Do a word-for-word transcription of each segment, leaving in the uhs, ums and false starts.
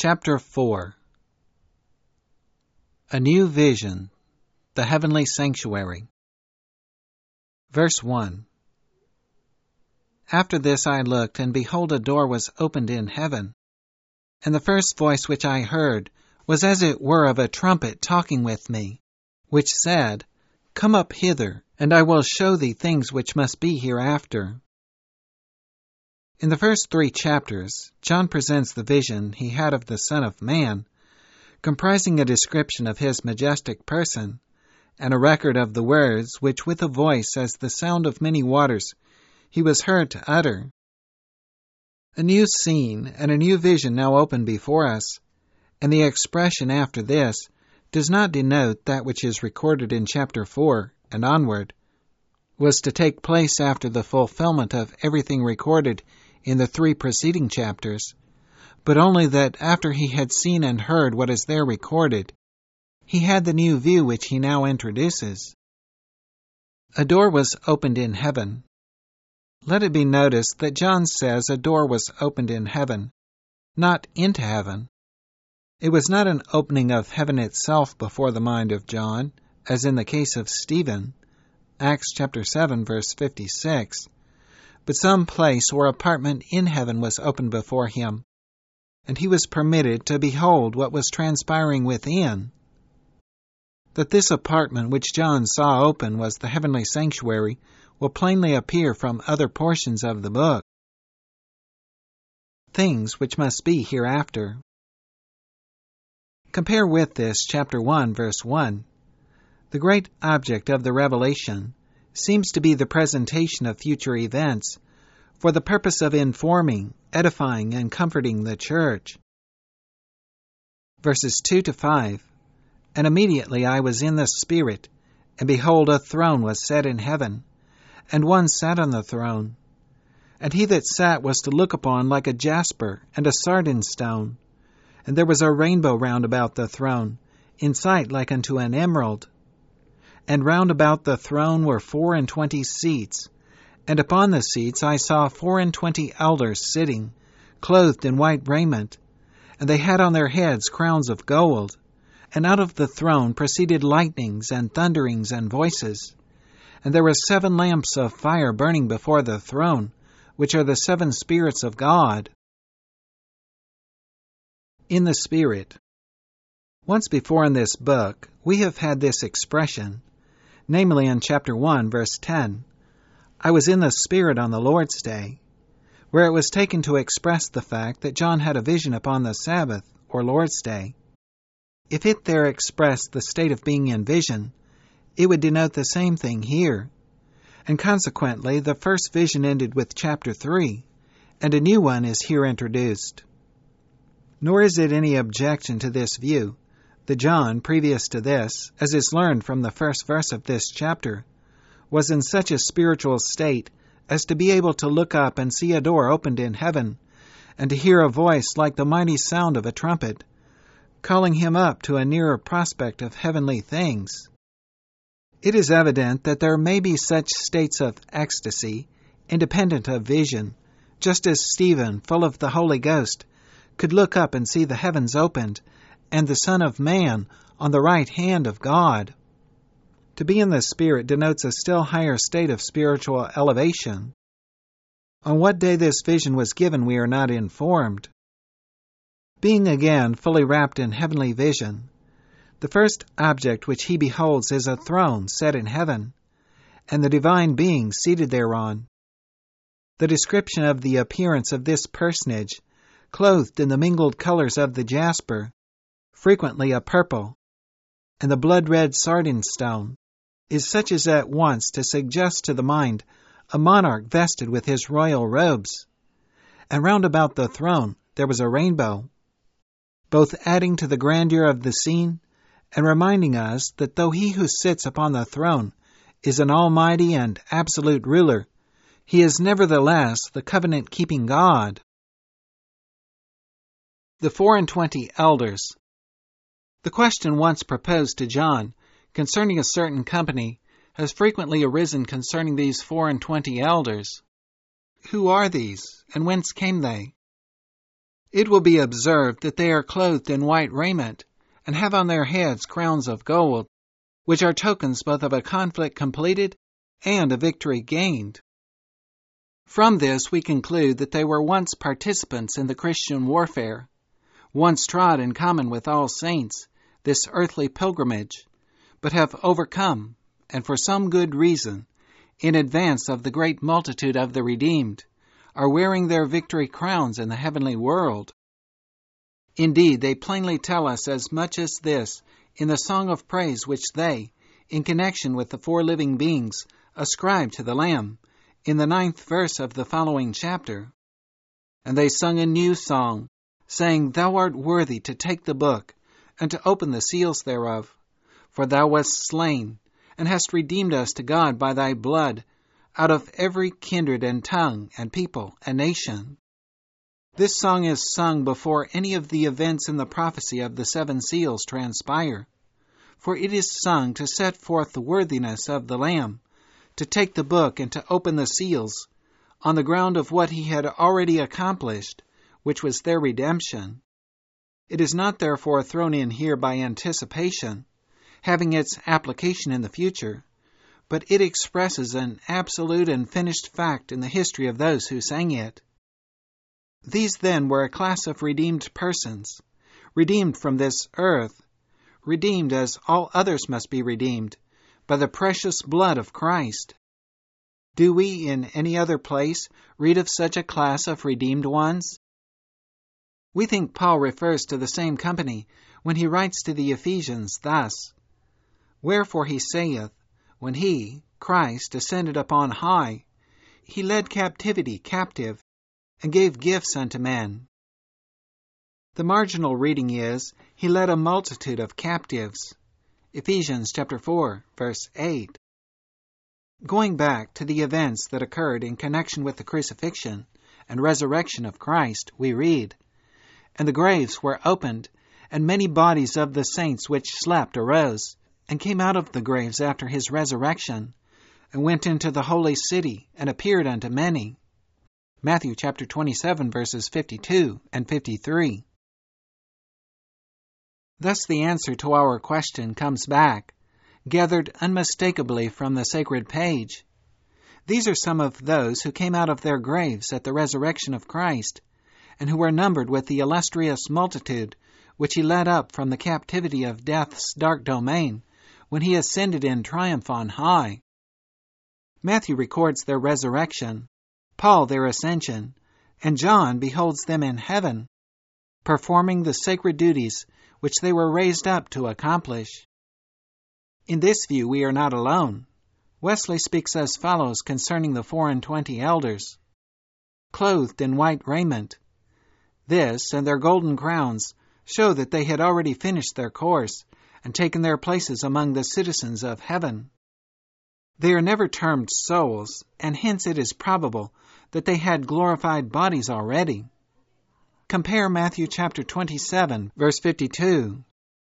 Chapter four. A New Vision, the Heavenly Sanctuary. Verse one. After this I looked, and behold, a door was opened in heaven. And the first voice which I heard was as it were of a trumpet talking with me, which said, Come up hither, and I will show thee things which must be hereafter. In the first three chapters, John presents the vision he had of the Son of Man, comprising a description of his majestic person, and a record of the words which with a voice as the sound of many waters he was heard to utter. A new scene and a new vision now open before us, and the expression after this does not denote that which is recorded in chapter four and onward, was to take place after the fulfillment of everything recorded in the three preceding chapters, but only that after he had seen and heard what is there recorded, he had the new view which he now introduces. A door was opened in heaven. Let it be noticed that John says a door was opened in heaven, not into heaven. It was not an opening of heaven itself before the mind of John, as in the case of Stephen, Acts chapter seven, verse fifty-six, but some place or apartment in heaven was opened before him, and he was permitted to behold what was transpiring within. That this apartment which John saw open was the heavenly sanctuary will plainly appear from other portions of the book. Things which must be hereafter. Compare with this chapter one, verse one. The great object of the revelation seems to be the presentation of future events for the purpose of informing, edifying, and comforting the church. Verses two to five. And immediately I was in the Spirit, and behold, a throne was set in heaven, and one sat on the throne. And he that sat was to look upon like a jasper and a sardine stone. And there was a rainbow round about the throne, in sight like unto an emerald. And round about the throne were four and twenty seats, and upon the seats I saw four and twenty elders sitting, clothed in white raiment, and they had on their heads crowns of gold. And out of the throne proceeded lightnings and thunderings and voices. And there were seven lamps of fire burning before the throne, which are the seven spirits of God. In the Spirit. Once before in this book, we have had this expression, namely in chapter one, verse ten, I was in the Spirit on the Lord's day, where it was taken to express the fact that John had a vision upon the Sabbath, or Lord's day. If it there expressed the state of being in vision, it would denote the same thing here, and consequently the first vision ended with chapter three, and a new one is here introduced. Nor is it any objection to this view that John, previous to this, as is learned from the first verse of this chapter, was in such a spiritual state as to be able to look up and see a door opened in heaven, and to hear a voice like the mighty sound of a trumpet, calling him up to a nearer prospect of heavenly things. It is evident that there may be such states of ecstasy, independent of vision, just as Stephen, full of the Holy Ghost, could look up and see the heavens opened, and the Son of Man on the right hand of God. To be in the Spirit denotes a still higher state of spiritual elevation. On what day this vision was given we are not informed. Being again fully wrapped in heavenly vision, the first object which he beholds is a throne set in heaven, and the divine being seated thereon. The description of the appearance of this personage, clothed in the mingled colors of the jasper, frequently a purple, and the blood-red sardine stone, is such as at once to suggest to the mind a monarch vested with his royal robes. And round about the throne there was a rainbow, both adding to the grandeur of the scene and reminding us that though he who sits upon the throne is an almighty and absolute ruler, he is nevertheless the covenant-keeping God. The four and twenty elders. The question once proposed to John concerning a certain company has frequently arisen concerning these four and twenty elders. Who are these, and whence came they? It will be observed that they are clothed in white raiment, and have on their heads crowns of gold, which are tokens both of a conflict completed and a victory gained. From this we conclude that they were once participants in the Christian warfare, once trod in common with all saints this earthly pilgrimage, but have overcome, and for some good reason, in advance of the great multitude of the redeemed, are wearing their victory crowns in the heavenly world. Indeed, they plainly tell us as much as this in the song of praise which they, in connection with the four living beings, ascribe to the Lamb, in the ninth verse of the following chapter. And they sung a new song, saying, Thou art worthy to take the book, and to open the seals thereof. For thou wast slain, and hast redeemed us to God by thy blood, out of every kindred and tongue and people and nation. This song is sung before any of the events in the prophecy of the seven seals transpire, for it is sung to set forth the worthiness of the Lamb, to take the book and to open the seals, on the ground of what he had already accomplished, which was their redemption. It is not therefore thrown in here by anticipation, having its application in the future, but it expresses an absolute and finished fact in the history of those who sang it. These then were a class of redeemed persons, redeemed from this earth, redeemed as all others must be redeemed, by the precious blood of Christ. Do we in any other place read of such a class of redeemed ones? We think Paul refers to the same company when he writes to the Ephesians thus, Wherefore he saith, When he, Christ, ascended upon high, he led captivity captive, and gave gifts unto men. The marginal reading is, He led a multitude of captives. Ephesians chapter four, verse eight. Going back to the events that occurred in connection with the crucifixion and resurrection of Christ, we read, And the graves were opened, and many bodies of the saints which slept arose, and came out of the graves after his resurrection, and went into the holy city, and appeared unto many. Matthew chapter twenty-seven, verses fifty-two and fifty-three. Thus the answer to our question comes back, gathered unmistakably from the sacred page. These are some of those who came out of their graves at the resurrection of Christ, and who were numbered with the illustrious multitude which he led up from the captivity of death's dark domain, when he ascended in triumph on high. Matthew records their resurrection, Paul their ascension, and John beholds them in heaven, performing the sacred duties which they were raised up to accomplish. In this view we are not alone. Wesley speaks as follows concerning the four and twenty elders. Clothed in white raiment. This and their golden crowns show that they had already finished their course and taken their places among the citizens of heaven. They are never termed souls, and hence it is probable that they had glorified bodies already. Compare Matthew chapter twenty-seven, verse fifty-two.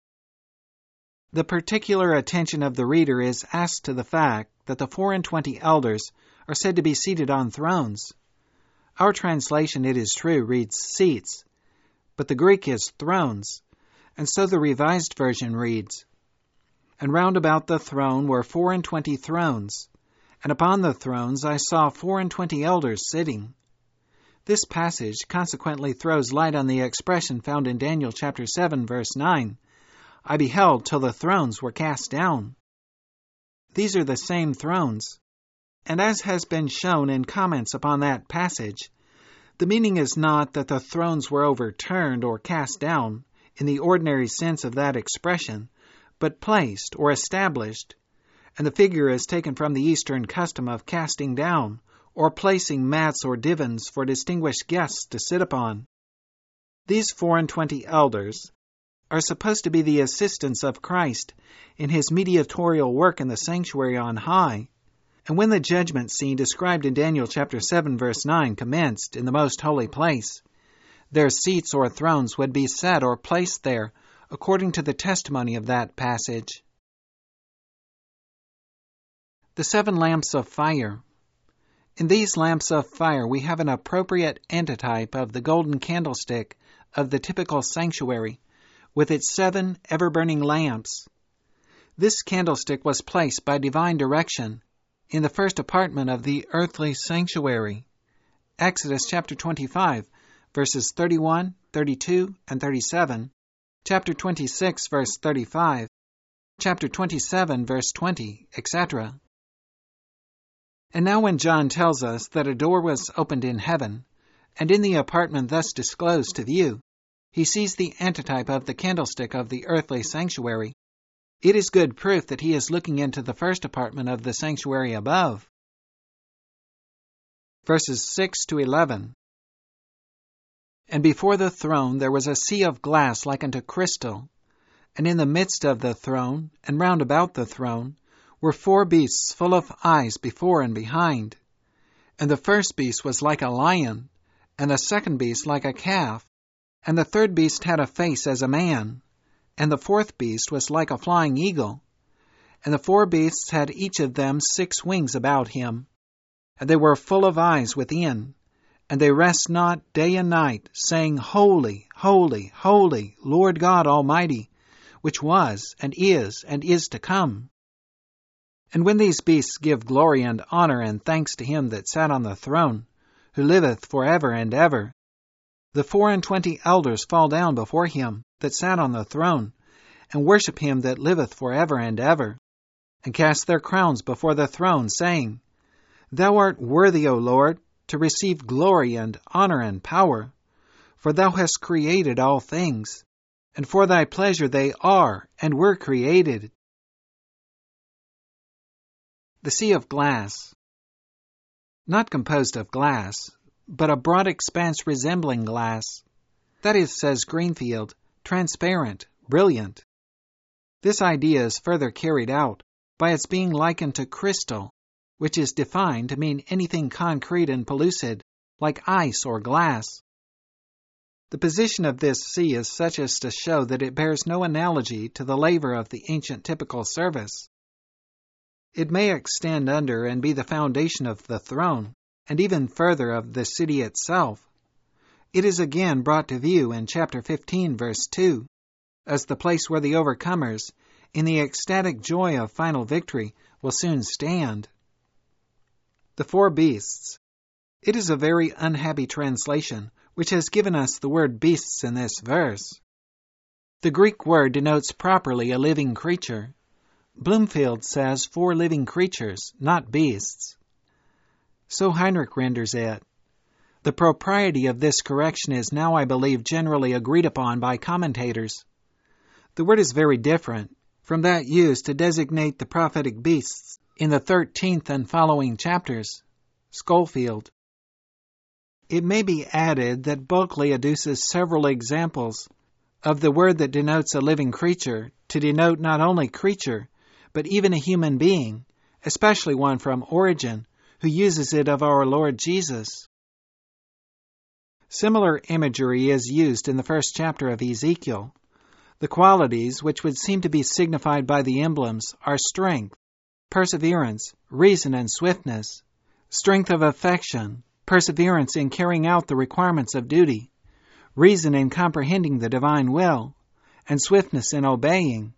The particular attention of the reader is asked to the fact that the four and twenty elders are said to be seated on thrones. Our translation, it is true, reads seats, but the Greek is thrones, and so the Revised Version reads, And round about the throne were four and twenty thrones, and upon the thrones I saw four and twenty elders sitting. This passage consequently throws light on the expression found in Daniel chapter seven, verse nine, I beheld till the thrones were cast down. These are the same thrones, and as has been shown in comments upon that passage, the meaning is not that the thrones were overturned or cast down in the ordinary sense of that expression, but placed or established, and the figure is taken from the Eastern custom of casting down or placing mats or divans for distinguished guests to sit upon. These four and twenty elders are supposed to be the assistants of Christ in his mediatorial work in the sanctuary on high, and when the judgment scene described in Daniel chapter seven verse nine commenced in the most holy place, their seats or thrones would be set or placed there according to the testimony of that passage. The seven lamps of fire. In these lamps of fire we have an appropriate antitype of the golden candlestick of the typical sanctuary, with its seven ever-burning lamps. This candlestick was placed by divine direction in the first apartment of the earthly sanctuary. Exodus chapter twenty-five, verses thirty-one, thirty-two, and thirty-seven, chapter twenty-six, verse thirty-five, chapter twenty-seven, verse twenty, et cetera. And now when John tells us that a door was opened in heaven, and in the apartment thus disclosed to view, he sees the antitype of the candlestick of the earthly sanctuary, it is good proof that he is looking into the first apartment of the sanctuary above. Verses six to eleven. And before the throne there was a sea of glass like unto crystal, and in the midst of the throne, and round about the throne, were four beasts full of eyes before and behind. And the first beast was like a lion, and the second beast like a calf, and the third beast had a face as a man, and the fourth beast was like a flying eagle. And the four beasts had each of them six wings about him, and they were full of eyes within, and they rest not day and night, saying, Holy, holy, holy, Lord God Almighty, which was, and is, and is to come. And when these beasts give glory and honor and thanks to him that sat on the throne, who liveth for ever and ever, the four and twenty elders fall down before him that sat on the throne, and worship him that liveth for ever and ever, and cast their crowns before the throne, saying, Thou art worthy, O Lord, to receive glory and honor and power, for thou hast created all things, and for thy pleasure they are and were created. The sea of glass. Not composed of glass, but a broad expanse resembling glass. That is, says Greenfield, transparent, brilliant. This idea is further carried out by its being likened to crystal, which is defined to mean anything concrete and pellucid, like ice or glass. The position of this sea is such as to show that it bears no analogy to the laver of the ancient typical service. It may extend under and be the foundation of the throne, and even further of the city itself. It is again brought to view in chapter fifteen, verse two, as the place where the overcomers, in the ecstatic joy of final victory, will soon stand. The four beasts. It is a very unhappy translation, which has given us the word beasts in this verse. The Greek word denotes properly a living creature. Bloomfield says four living creatures, not beasts. So Heinrich renders it. The propriety of this correction is now, I believe, generally agreed upon by commentators. The word is very different from that used to designate the prophetic beasts in the thirteenth and following chapters. Schofield. It may be added that Bulkley adduces several examples of the word that denotes a living creature to denote not only creature, but even a human being, especially one from Origen, who uses it of our Lord Jesus. Similar imagery is used in the first chapter of Ezekiel. The qualities which would seem to be signified by the emblems are strength, perseverance, reason, and swiftness, strength of affection, perseverance in carrying out the requirements of duty, reason in comprehending the divine will, and swiftness in obeying.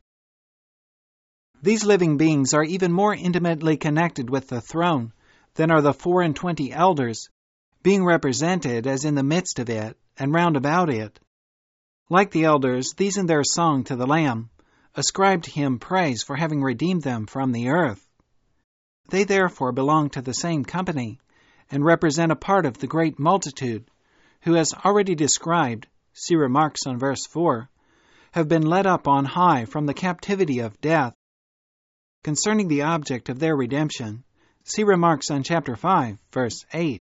These living beings are even more intimately connected with the throne than are the four and twenty elders, being represented as in the midst of it and round about it. Like the elders, these in their song to the Lamb ascribe to him praise for having redeemed them from the earth. They therefore belong to the same company and represent a part of the great multitude who, as already described, see remarks on verse four, have been led up on high from the captivity of death. Concerning the object of their redemption, see remarks on chapter five, verse eight.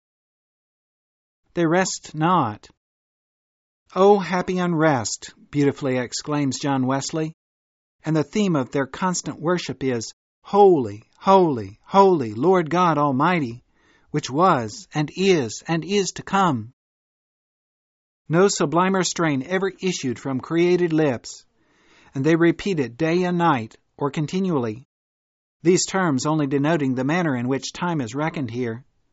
They rest not. "O happy unrest," beautifully exclaims John Wesley, and the theme of their constant worship is, Holy, holy, holy, Lord God Almighty, which was, and is, and is to come. No sublimer strain ever issued from created lips, and they repeat it day and night, or continually, these terms only denoting the manner in which time is reckoned here.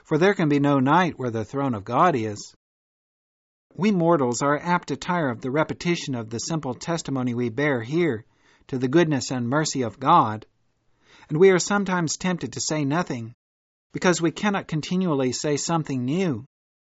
for there can be no night where the throne of God is. We mortals are apt to tire of the repetition of the simple testimony we bear here to the goodness and mercy of God, and we are sometimes tempted to say nothing, because we cannot continually say something new.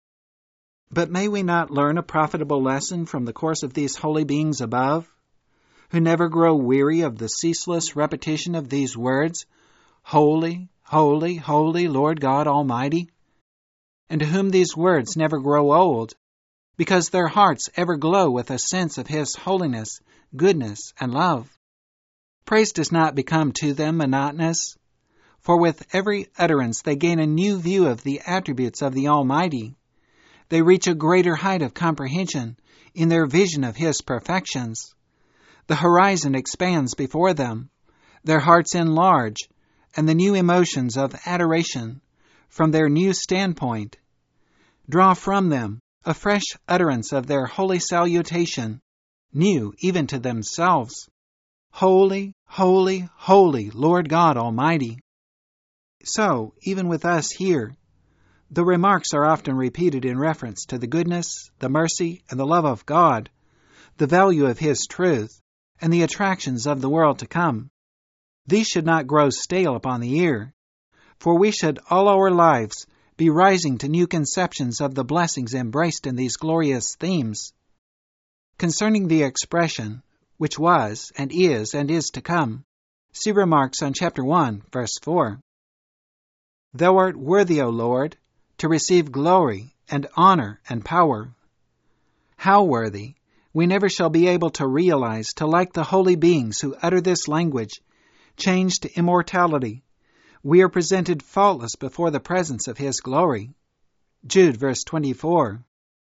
But may we not learn a profitable lesson from the course of these holy beings above, who never grow weary of the ceaseless repetition of these words, Holy, holy, holy, Lord God Almighty, and to whom these words never grow old, because their hearts ever glow with a sense of His holiness, goodness, and love. Praise does not become to them monotonous, for with every utterance they gain a new view of the attributes of the Almighty. They reach a greater height of comprehension in their vision of His perfections. The horizon expands before them, their hearts enlarge, and the new emotions of adoration, from their new standpoint, draw from them a fresh utterance of their holy salutation, new even to themselves. Holy, holy, holy, Lord God Almighty. So, even with us here, the remarks are often repeated in reference to the goodness, the mercy, and the love of God, the value of His truth, and the attractions of the world to come. These should not grow stale upon the ear, for we should all our lives be rising to new conceptions of the blessings embraced in these glorious themes. Concerning the expression, which was, and is, and is to come, see remarks on chapter one, verse four. Thou art worthy, O Lord, to receive glory and honor and power. How worthy, we never shall be able to realize, to like the holy beings who utter this language, changed to immortality, we are presented faultless before the presence of His glory. Jude, verse twenty-four.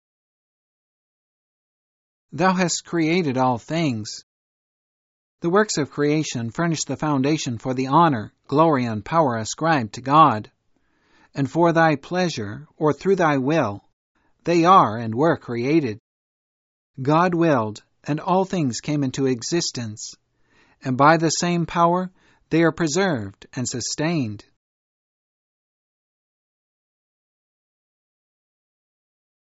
Thou hast created all things. The works of creation furnish the foundation for the honor, glory, and power ascribed to God. And for Thy pleasure, or through Thy will, they are and were created. God willed, and all things came into existence, and by the same power they are preserved and sustained.